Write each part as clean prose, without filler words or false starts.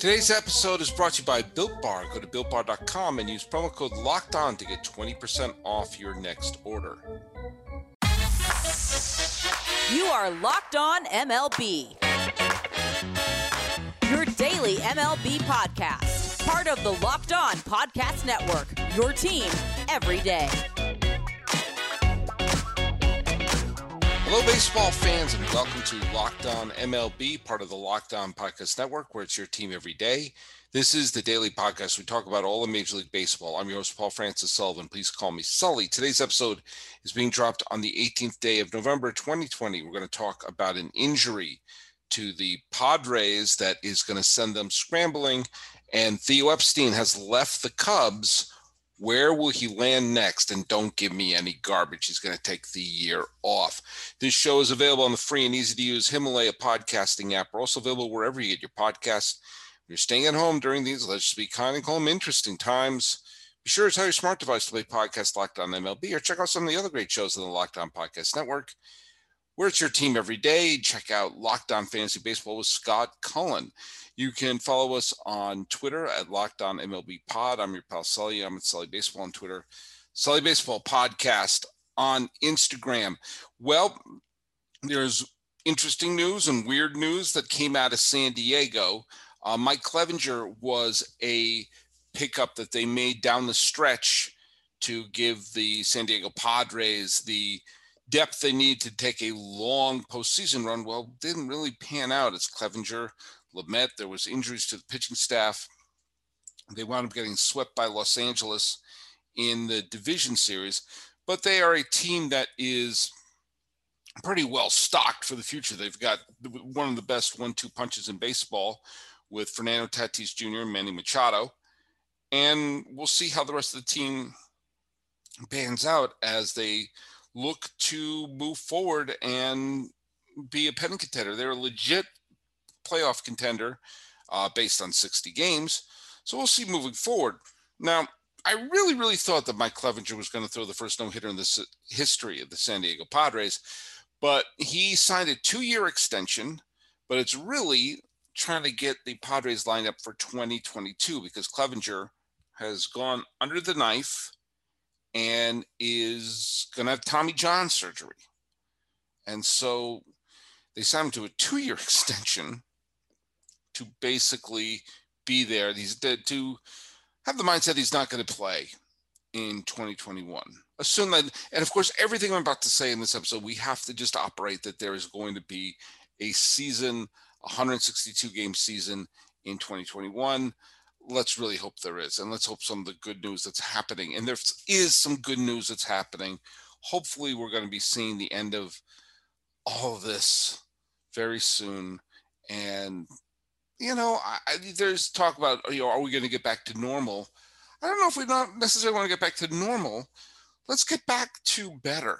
Today's episode is brought to you by Built Bar. Go to BuiltBar.com and use promo code LOCKEDON to get 20% off your next order. You are Locked On MLB, your daily MLB podcast. Part of the Locked On Podcast Network, your team every day. Hello, baseball fans, and welcome to Locked On MLB, part of the Locked On Podcast Network, where it's your team every day. This is the daily podcast. We talk about all of Major League Baseball. I'm your host, Paul Francis Sullivan. Please call me Sully. Today's episode is being dropped on the 18th day of November, 2020. We're going to talk about an injury to the Padres that is going to send them scrambling, and Theo Epstein has left the Cubs. Where will he land next? And don't give me any garbage. He's going to take the year off. This show is available on the free and easy-to-use Himalaya podcasting app. We're also available wherever you get your podcasts. If you're staying at home during these, let's just be kind and call them interesting times. Be sure to tell your smart device to play podcast Locked On MLB or check out some of the other great shows on the Locked On Podcast Network, where it's your team every day. Check out Locked On Fantasy Baseball with Scott Cullen. You can follow us on Twitter at Locked On MLB Pod. I'm your pal Sully. I'm at Sully Baseball on Twitter. Sully Baseball Podcast on Instagram. Well, there's interesting news and weird news that came out of San Diego. Mike Clevinger was a pickup that they made down the stretch to give the San Diego Padres the depth they need to take a long postseason run. Well, didn't really pan out. It's Clevinger, Lamet. There was injuries to the pitching staff. They wound up getting swept by Los Angeles in the division series, but they are a team that is pretty well stocked for the future. They've got one of the best 1-2 punches in baseball with Fernando Tatis Jr. and Manny Machado, and we'll see how the rest of the team pans out as they look to move forward and be a pennant contender. They're a legit playoff contender based on 60 games. So we'll see moving forward. Now, I really thought that Mike Clevinger was going to throw the first no-hitter in the history of the San Diego Padres, but he signed a 2-year extension, but it's really trying to get the Padres lined up for 2022 because Clevinger has gone under the knife and is going to have Tommy John surgery. And so they signed him to a 2-year extension to basically be there. To have the mindset he's not going to play in 2021. Assume that, and of course, everything I'm about to say in this episode, we have to just operate that there is going to be a season, 162-game season in 2021. Let's really hope there is, and let's hope some of the good news that's happening, and there is some good news that's happening. Hopefully we're going to be seeing the end of all of this very soon. And, there's talk about, are we going to get back to normal? I don't know if we don't necessarily want to get back to normal. Let's get back to better.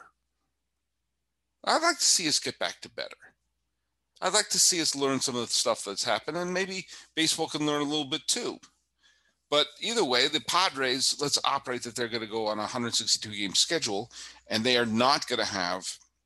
I'd like to see us get back to better. I'd like to see us learn some of the stuff that's happened, and maybe baseball can learn a little bit too. But either way, the Padres, let's operate that they're going to go on a 162-game schedule, and they are not going to have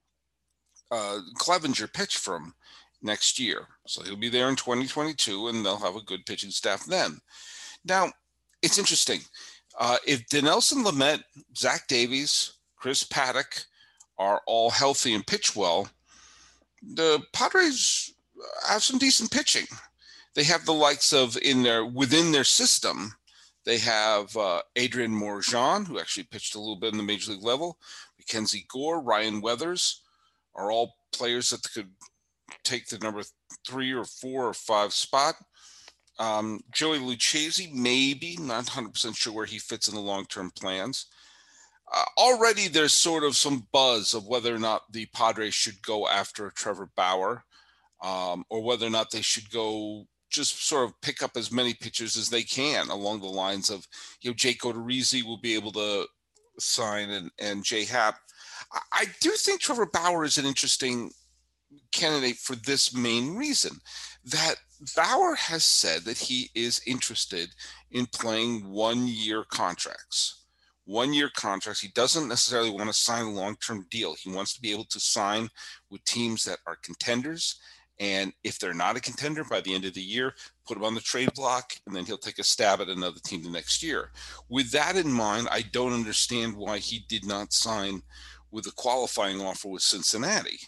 Clevinger pitch from next year. So he'll be there in 2022, and they'll have a good pitching staff then. Now, it's interesting. If Dinelson Lamet, Zach Davies, Chris Paddock are all healthy and pitch well, the Padres have some decent pitching. They have the likes of within their system. They have Adrian Morejon, who actually pitched a little bit in the major league level. Mackenzie Gore, Ryan Weathers are all players that could take the number 3 or 4 or 5 spot. Joey Lucchesi, maybe, not 100% sure where he fits in the long-term plans. Already there's sort of some buzz of whether or not the Padres should go after Trevor Bauer, or whether or not they should go just sort of pick up as many pitchers as they can along the lines of, Jake Odorizzi will be able to sign and Jay Happ. I do think Trevor Bauer is an interesting candidate for this main reason, that Bauer has said that he is interested in playing 1-year contracts. 1-year contracts. He doesn't necessarily want to sign a long-term deal. He wants to be able to sign with teams that are contenders And if they're not a contender by the end of the year, put him on the trade block, and then he'll take a stab at another team the next year. With that in mind, I don't understand why he did not sign with a qualifying offer with Cincinnati.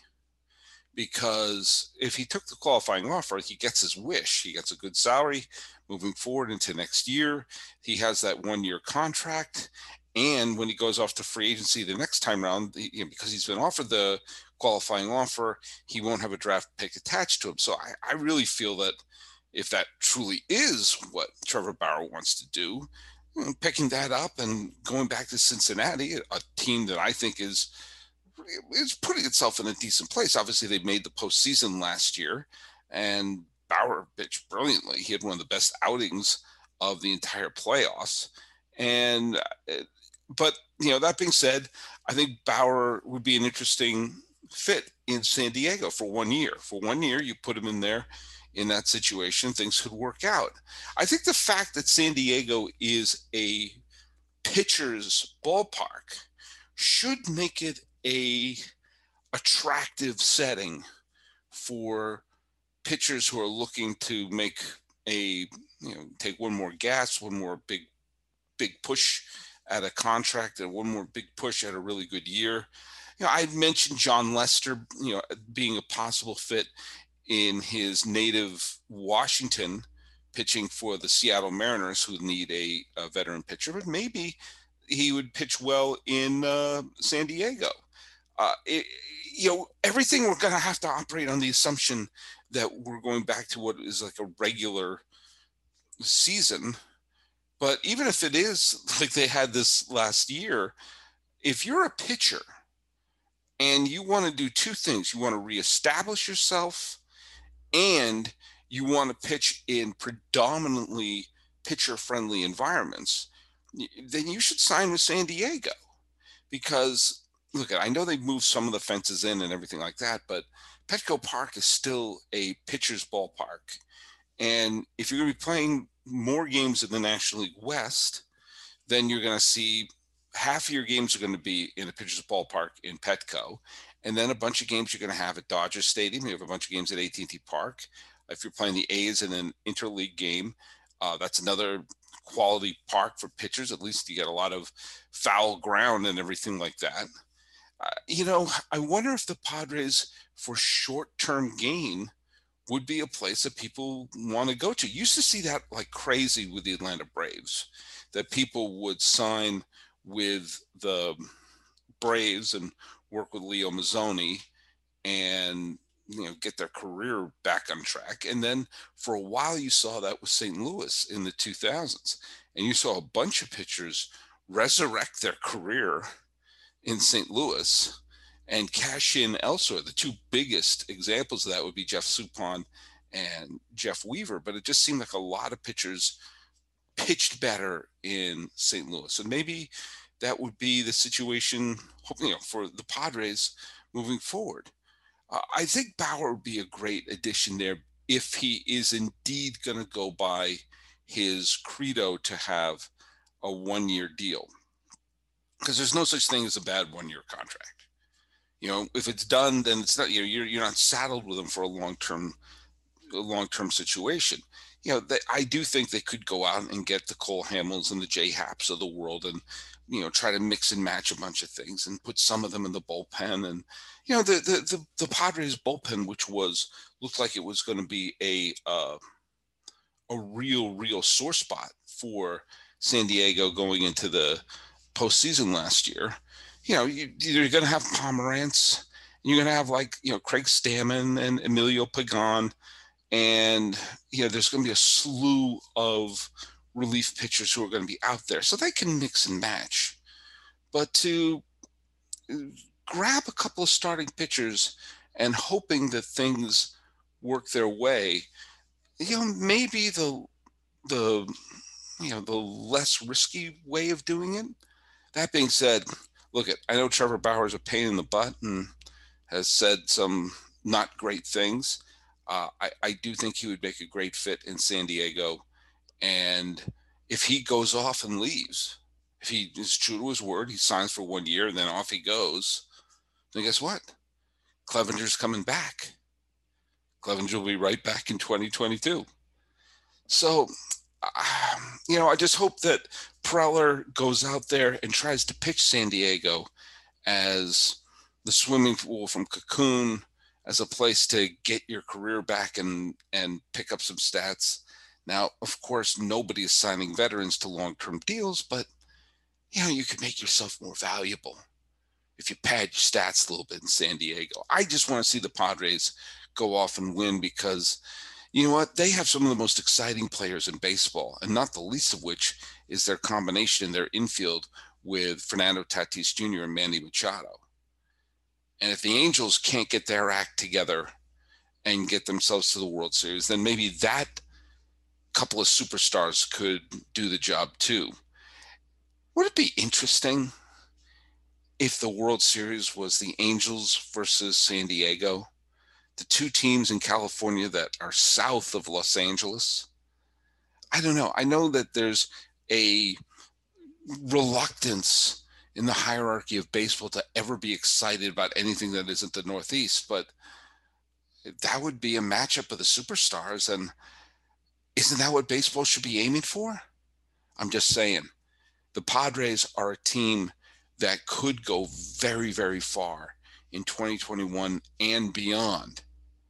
Because if he took the qualifying offer, he gets his wish. He gets a good salary moving forward into next year. He has that 1-year contract. And when he goes off to free agency the next time around, because he's been offered the qualifying offer, he won't have a draft pick attached to him. So I really feel that if that truly is what Trevor Bauer wants to do, picking that up and going back to Cincinnati, a team that I think is putting itself in a decent place. Obviously, they made the postseason last year, and Bauer pitched brilliantly. He had one of the best outings of the entire playoffs. And but that being said, I think Bauer would be an interesting fit in San Diego for 1 year. For 1 year, you put him in there in that situation, things could work out. I think the fact that San Diego is a pitcher's ballpark should make it a attractive setting for pitchers who are looking to make take one more gas, one more big push at a contract, and one more big push at a really good year. I mentioned Jon Lester, being a possible fit in his native Washington, pitching for the Seattle Mariners, who need a veteran pitcher, but maybe he would pitch well in San Diego. Everything we're going to have to operate on the assumption that we're going back to what is like a regular season. But even if it is like they had this last year, if you're a pitcher and you want to do two things, you want to reestablish yourself and you want to pitch in predominantly pitcher-friendly environments, then you should sign with San Diego. Because, look, I know they've moved some of the fences in and everything like that, but Petco Park is still a pitcher's ballpark. And if you're going to be playing more games in the National League West, then you're going to see half of your games are going to be in a pitcher's ballpark in Petco. And then a bunch of games you're going to have at Dodger Stadium. You have a bunch of games at AT&T Park. If you're playing the A's in an interleague game, that's another quality park for pitchers. At least you get a lot of foul ground and everything like that. I wonder if the Padres, for short-term gain, would be a place that people want to go to. You used to see that like crazy with the Atlanta Braves, that people would sign with the Braves and work with Leo Mazzoni and get their career back on track. And then for a while you saw that with St. Louis in the 2000s, and you saw a bunch of pitchers resurrect their career in St. Louis and cash in elsewhere. The two biggest examples of that would be Jeff Suppan and Jeff Weaver, but it just seemed like a lot of pitchers pitched better in St. Louis. And maybe that would be the situation, for the Padres moving forward. I think Bauer would be a great addition there if he is indeed going to go by his credo to have a 1-year deal. Because there's no such thing as a bad 1-year contract. If it's done, then it's not. You're not saddled with them for a long-term situation. I do think they could go out and get the Cole Hamels and the J Haps of the world, and try to mix and match a bunch of things and put some of them in the bullpen. And the Padres bullpen, which looked like it was going to be a real sore spot for San Diego going into the postseason last year. You're going to have Pomerantz, and you're going to have Craig Stammen and Emilio Pagan, and there's going to be a slew of relief pitchers who are going to be out there, so they can mix and match. But to grab a couple of starting pitchers and hoping that things work their way, maybe the less risky way of doing it. That being said, look, I know Trevor Bauer is a pain in the butt and has said some not great things. I do think he would make a great fit in San Diego. And if he goes off and leaves, if he is true to his word, he signs for 1 year and then off he goes, then guess what? Clevenger's coming back. Clevenger will be right back in 2022. So, I just hope that Preller goes out there and tries to pitch San Diego as the swimming pool from Cocoon, as a place to get your career back and pick up some stats. Now, of course, nobody is signing veterans to long-term deals, but you could make yourself more valuable if you pad your stats a little bit in San Diego. I just want to see the Padres go off and win because you know what? They have some of the most exciting players in baseball, and not the least of which is their combination in their infield with Fernando Tatis Jr. and Manny Machado. And if the Angels can't get their act together and get themselves to the World Series, then maybe that couple of superstars could do the job too. Would it be interesting if the World Series was the Angels versus San Diego, the two teams in California that are south of Los Angeles? I don't know. I know that there's a reluctance in the hierarchy of baseball to ever be excited about anything that isn't the Northeast, but that would be a matchup of the superstars. And isn't that what baseball should be aiming for? I'm just saying, the Padres are a team that could go very, very far in 2021 and beyond.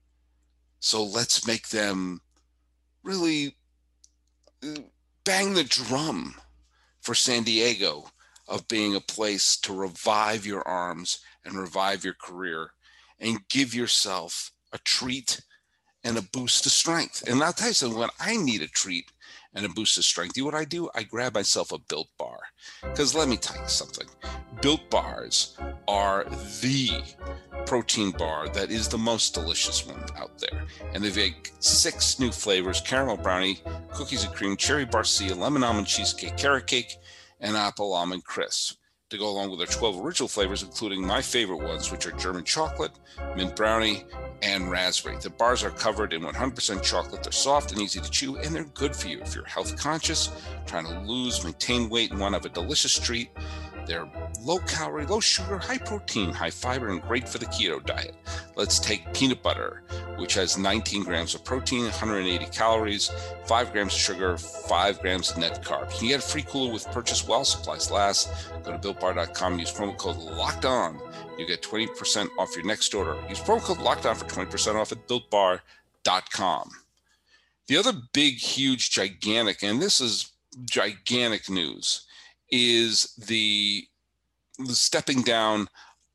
So let's make them really bang the drum for San Diego of being a place to revive your arms and revive your career and give yourself a treat and a boost of strength. And I'll tell you something, when I need a treat and a boost of strength, you know what I do? I grab myself a Built Bar. Because let me tell you something, Built Bars are the protein bar that is the most delicious one out there. And they've got 6 new flavors: caramel brownie, cookies and cream, cherry barcia, lemon almond cheesecake, carrot cake, and apple almond crisp, to go along with their 12 original flavors, including my favorite ones, which are German chocolate, mint brownie, and raspberry. The bars are covered in 100% chocolate. They're soft and easy to chew, and they're good for you if you're health conscious, trying to lose, maintain weight, and want to have a delicious treat. They're low calorie, low sugar, high protein, high fiber, and great for the keto diet. Let's take peanut butter, which has 19 grams of protein, 180 calories, 5 grams of sugar, 5 grams of net carb. You can get a free cooler with purchase while supplies last. Go to BuiltBar.com and use promo code LOCKEDON. You get 20% off your next order. Use promo code LOCKEDON for 20% off at BuiltBar.com. The other big, huge, gigantic, and this is gigantic news, is the stepping down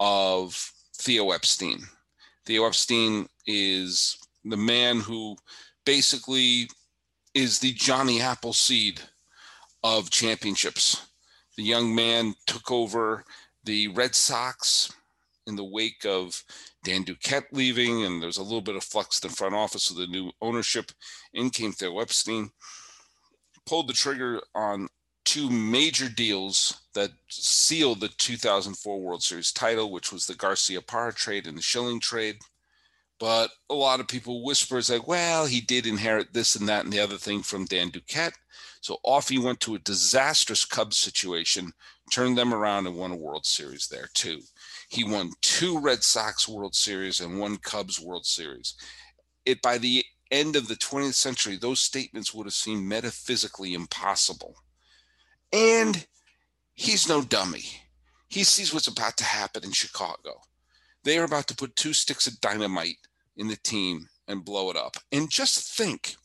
of Theo Epstein. Theo Epstein is the man who basically is the Johnny Appleseed of championships. The young man took over the Red Sox in the wake of Dan Duquette leaving, and there's a little bit of flux in the front office with the new ownership. In came Theo Epstein, pulled the trigger on 2 major deals that sealed the 2004 World Series title, which was the Garcia-Parra trade and the Schilling trade. But a lot of people whisper, it's like, well, he did inherit this and that and the other thing from Dan Duquette. So off he went to a disastrous Cubs situation, turned them around and won a World Series there too. He won 2 Red Sox World Series and 1 Cubs World Series. By the end of the 20th century, those statements would have seemed metaphysically impossible. And he's no dummy. He sees what's about to happen in Chicago. They are about to put 2 sticks of dynamite in the team and blow it up. And just think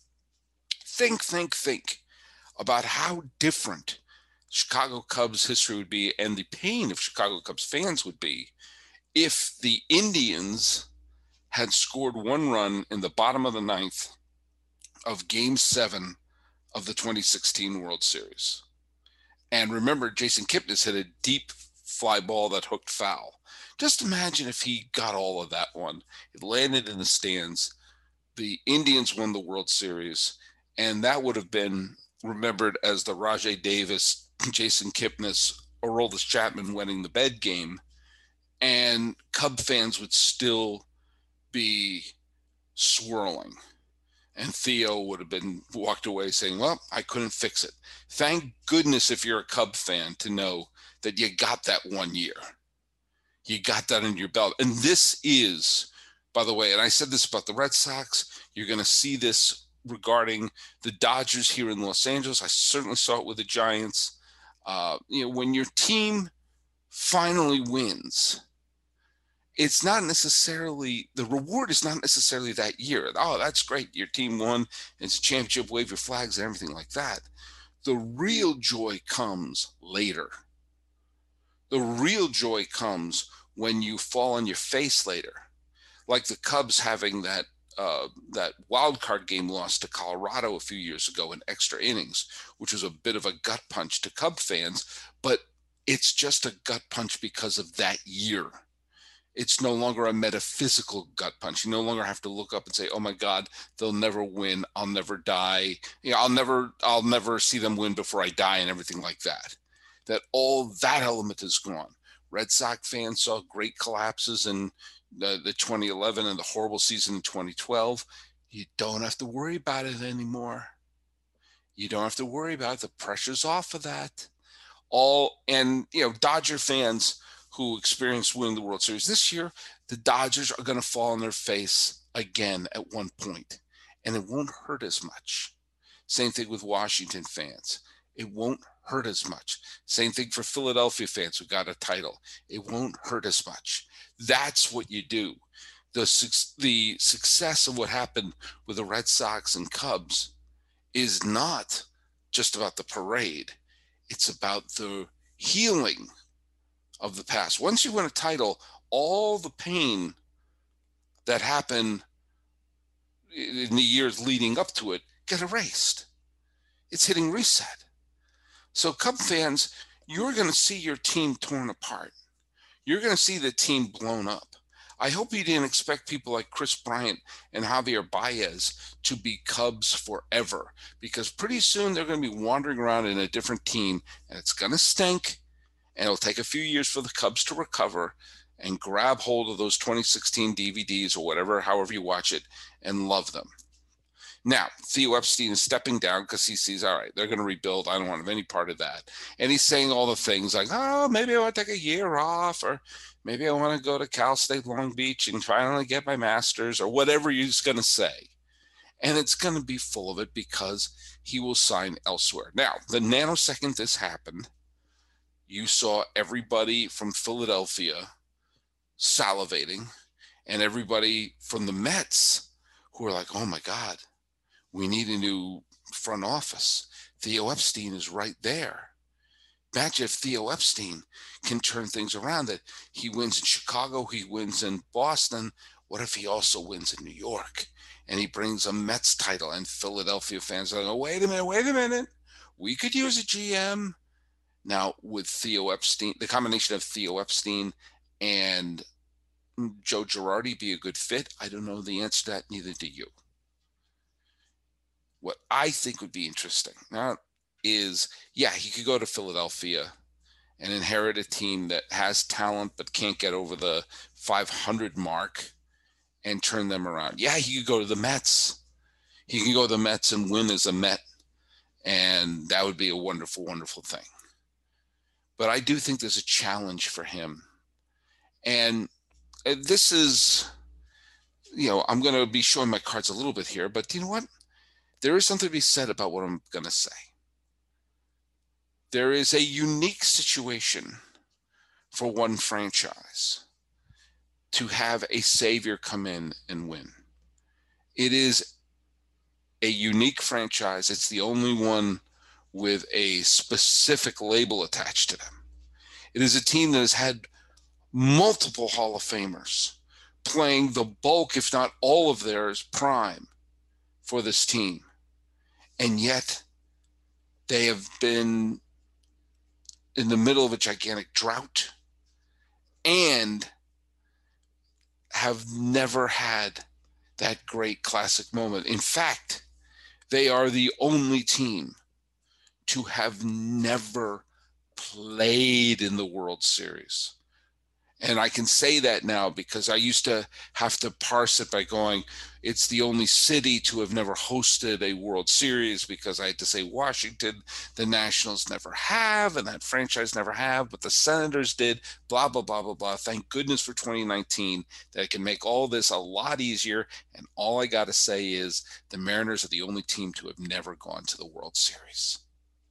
about how different Chicago Cubs history would be and the pain of Chicago Cubs fans would be if the Indians had scored 1 run in the bottom of the 9th of Game 7 of the 2016 World Series. And remember, Jason Kipnis hit a deep fly ball that hooked foul. Just imagine if he got all of that one. It landed in the stands. The Indians won the World Series, and that would have been remembered as the Rajai Davis, Jason Kipnis, Aroldis Chapman winning the bed game, and Cub fans would still be swirling. And Theo would have been walked away saying, well, I couldn't fix it. Thank goodness if you're a Cub fan to know that you got that 1 year. You got that in your belt. And this is By the way, and I said this about the Red Sox, you're going to see this regarding the Dodgers here in Los Angeles. I certainly saw it with the Giants. When your team finally wins, it's not necessarily, the reward is not necessarily that year. Oh, that's great. Your team won. It's a championship, wave your flags and everything like that. The real joy comes later. The real joy comes when you fall on your face later. Like the Cubs having that wild card game loss to Colorado a few years ago in extra innings, which was a bit of a gut punch to Cub fans, but it's just a gut punch because of that year. It's no longer a metaphysical gut punch. You no longer have to look up and say, "Oh my God, they'll never win. I'll never die. I'll never see them win before I die," and everything like that. That all that element is gone. Red Sox fans saw great collapses in the 2011 and the horrible season in 2012. You don't have to worry about it anymore. You don't have to worry about it. The pressure's off of that. Dodger fans who experienced winning the World Series this year, the Dodgers are going to fall on their face again at one point, and it won't hurt as much. Same thing with Washington fans. It won't hurt as much. Same thing for Philadelphia fans who got a title. It won't hurt as much. That's what you do. The success of what happened with the Red Sox and Cubs is not just about the parade. It's about the healing of the past. Once you win a title, all the pain that happened in the years leading up to it get erased. It's hitting reset. So Cub fans, you're going to see your team torn apart. You're going to see the team blown up. I hope you didn't expect people like Chris Bryant and Javier Baez to be Cubs forever, because pretty soon they're going to be wandering around in a different team, and it's going to stink, and it'll take a few years for the Cubs to recover and grab hold of those 2016 DVDs or whatever, however you watch it, and love them. Now, Theo Epstein is stepping down because he sees, all right, they're going to rebuild. I don't want to have any part of that. And he's saying all the things like, oh, maybe I want to take a year off, or maybe I want to go to Cal State Long Beach and finally get my master's, or whatever he's going to say. And it's going to be full of it because he will sign elsewhere. Now, the nanosecond this happened, you saw everybody from Philadelphia salivating, and everybody from the Mets who were like, oh my God, we need a new front office. Theo Epstein is right there. Imagine if Theo Epstein can turn things around, that he wins in Chicago, he wins in Boston. What if he also wins in New York and he brings a Mets title, and Philadelphia fans are like, wait a minute. We could use a GM. Now, with Theo Epstein, the combination of Theo Epstein and Joe Girardi be a good fit? I don't know the answer to that. Neither do you. What I think would be interesting is, he could go to Philadelphia and inherit a team that has talent but can't get over the 500 mark and turn them around. Yeah, he could go to the Mets. He can go to the Mets and win as a Met, and that would be a wonderful, wonderful thing. But I do think there's a challenge for him. And this is, I'm going to be showing my cards a little bit here, but you know what? There is something to be said about what I'm going to say. There is a unique situation for one franchise to have a savior come in and win. It is a unique franchise. It's the only one with a specific label attached to them. It is a team that has had multiple Hall of Famers playing the bulk, if not all of theirs, prime for this team. And yet they have been in the middle of a gigantic drought and have never had that great classic moment. In fact, they are the only team to have never played in the World Series. And I can say that now because I used to have to parse it by going, it's the only city to have never hosted a World Series, because I had to say Washington, the Nationals never have, and that franchise never have, but the Senators did, blah, blah, blah, blah, blah. Thank goodness for 2019 that I can make all this a lot easier. And all I got to say is the Mariners are the only team to have never gone to the World Series.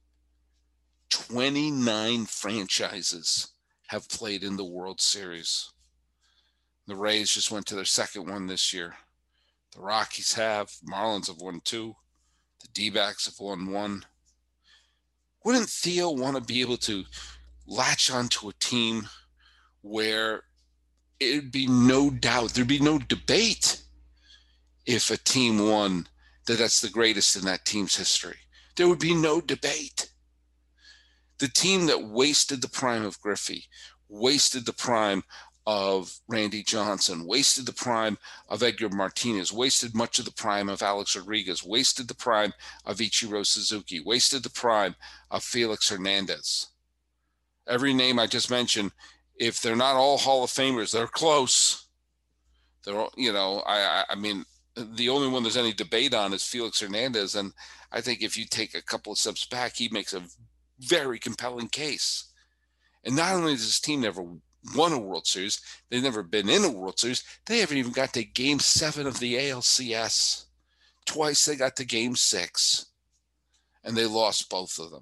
29 franchises have played in the World Series. The Rays just went to their second one this year. The Rockies have. Marlins have won 2. The D-backs have won 1. Wouldn't Theo want to be able to latch onto a team where it'd be no doubt, there'd be no debate if a team won that's the greatest in that team's history? There would be no debate. The team that wasted the prime of Griffey, wasted the prime of Randy Johnson, wasted the prime of Edgar Martinez, wasted much of the prime of Alex Rodriguez, wasted the prime of Ichiro Suzuki, wasted the prime of Felix Hernandez. Every name I just mentioned, if they're not all Hall of Famers, they're close. They're, I mean, the only one there's any debate on is Felix Hernandez. And I think if you take a couple of steps back, he makes a very compelling case. And not only does his team never won a World Series, they've never been in a World Series, they haven't even got to Game 7 of the ALCS. Twice they got to Game 6, and they lost both of them.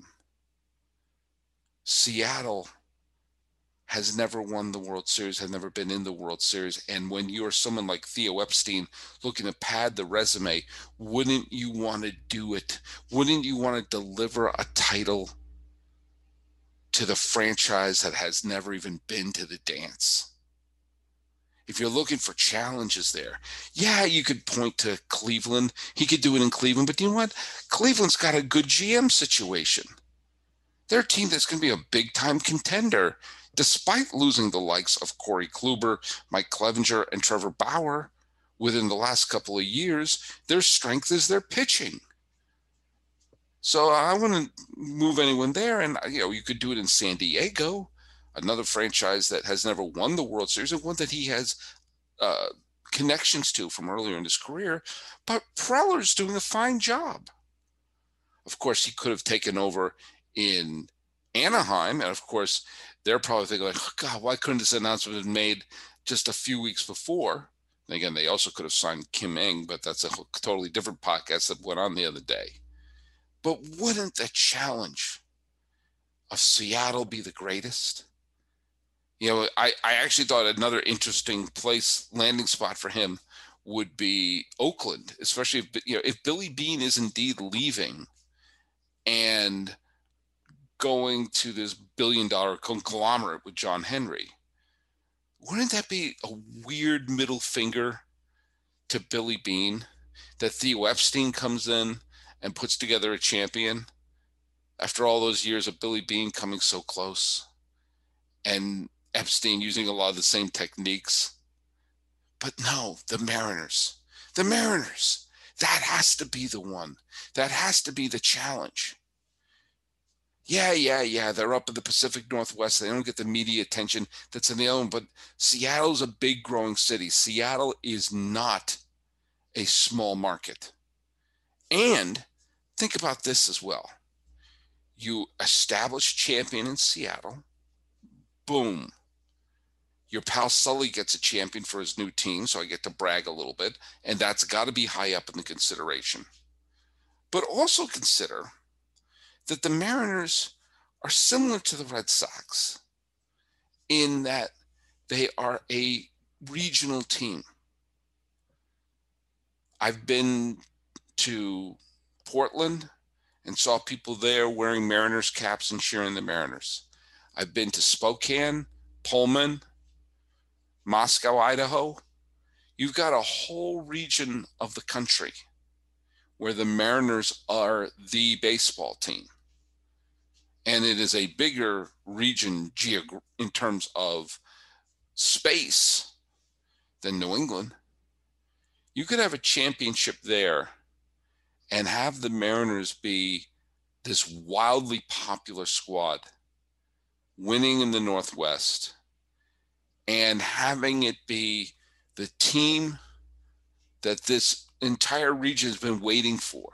Seattle has never won the World Series, has never been in the World Series. And when you're someone like Theo Epstein looking to pad the resume, wouldn't you want to do it? Wouldn't you want to deliver a title to the franchise that has never even been to the dance? If you're looking for challenges there, yeah, you could point to Cleveland. He could do it in Cleveland, but you know what? Cleveland's got a good GM situation. They're a team that's going to be a big-time contender, despite losing the likes of Corey Kluber, Mike Clevenger, and Trevor Bauer within the last couple of years. Their strength is their pitching. So I wouldn't move anyone there. And, you could do it in San Diego, another franchise that has never won the World Series, and one that he has connections to from earlier in his career. But Preller's doing a fine job. Of course, he could have taken over in Anaheim, and of course, they're probably thinking like, oh, God, why couldn't this announcement have been made just a few weeks before? And again, they also could have signed Kim Ng, but that's a totally different podcast that went on the other day. But wouldn't the challenge of Seattle be the greatest? I actually thought another interesting landing spot for him would be Oakland, especially if Billy Beane is indeed leaving and going to this billion-dollar conglomerate with John Henry. Wouldn't that be a weird middle finger to Billy Beane that Theo Epstein comes in and puts together a champion after all those years of Billy Beane coming so close and Epstein using a lot of the same techniques? But no, the Mariners, that has to be the one. That has to be the challenge. Yeah, they're up in the Pacific Northwest. They don't get the media attention that's in the own, but Seattle's a big growing city. Seattle is not a small market. And think about this as well. You establish champion in Seattle. Boom. Your pal Sully gets a champion for his new team, so I get to brag a little bit, and that's got to be high up in the consideration. But also consider that the Mariners are similar to the Red Sox in that they are a regional team. I've been to Portland and saw people there wearing Mariners caps and cheering the Mariners. I've been to Spokane, Pullman, Moscow, Idaho. You've got a whole region of the country where the Mariners are the baseball team. And it is a bigger region in terms of space than New England. You could have a championship there and have the Mariners be this wildly popular squad, winning in the Northwest and having it be the team that this entire region has been waiting for.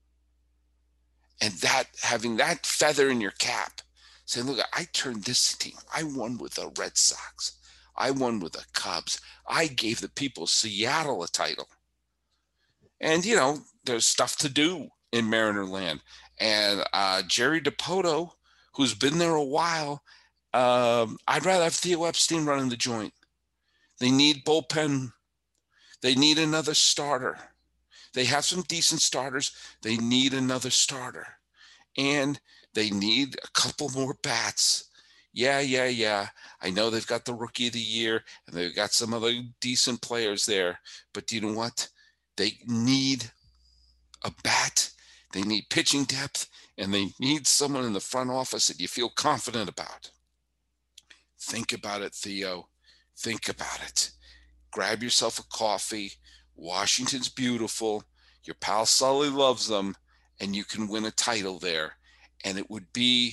And that having that feather in your cap, saying, look, I turned this team. I won with the Red Sox. I won with the Cubs. I gave the people of Seattle a title. And, there's stuff to do in Mariner land. And Jerry Dipoto, who's been there a while, I'd rather have Theo Epstein running the joint. They need bullpen. They need another starter. They have some decent starters. They need another starter. And they need a couple more bats. Yeah. I know they've got the Rookie of the Year, and they've got some other decent players there. But do you know what? They need a bat. They need pitching depth, and they need someone in the front office that you feel confident about. Think about it, Theo. Think about it. Grab yourself a coffee. Washington's beautiful. Your pal Sully loves them, and you can win a title there. And it would be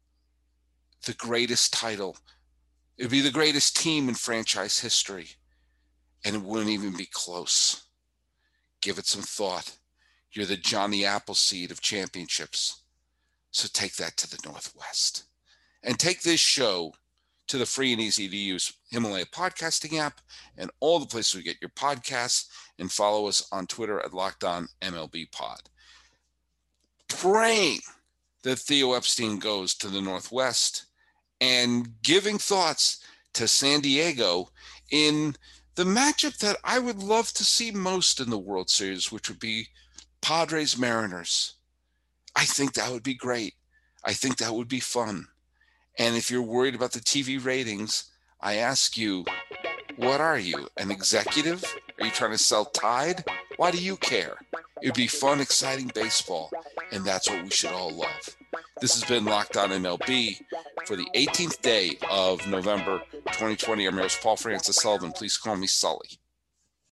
the greatest title. It would be the greatest team in franchise history. And it wouldn't even be close. Give it some thought. You're the Johnny Appleseed of championships. So take that to the Northwest. And take this show to the free and easy to use Himalaya podcasting app and all the places we get your podcasts, and follow us on Twitter at LockedOnMLBPod. Praying that Theo Epstein goes to the Northwest, and giving thoughts to San Diego in the matchup that I would love to see most in the World Series, which would be Padres Mariners. I think that would be great. I think that would be fun. And if you're worried about the TV ratings, I ask you, what are you, an executive? Are you trying to sell Tide? Why do you care? It would be fun, exciting baseball, and that's what we should all love. This has been Locked On MLB for the 18th day of November 2020. I'm your host, Paul Francis Sullivan. Please call me Sully.